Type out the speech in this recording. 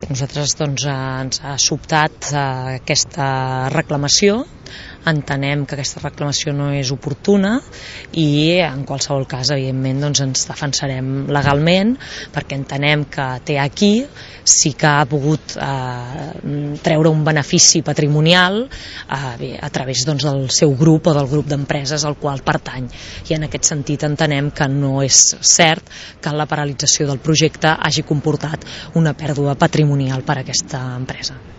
Nosaltres ens ha sobtat aquesta reclamació, entenem que aquesta reclamació no és oportuna i en qualsevol cas evidentment ens defensarem legalment perquè entenem que TAqui sí que ha pogut treure un benefici patrimonial a través del seu grup o del grup d'empreses al qual pertany, i en aquest sentit entenem que no és cert que la paralització del projecte hagi comportat una pèrdua patrimonial per a aquesta empresa.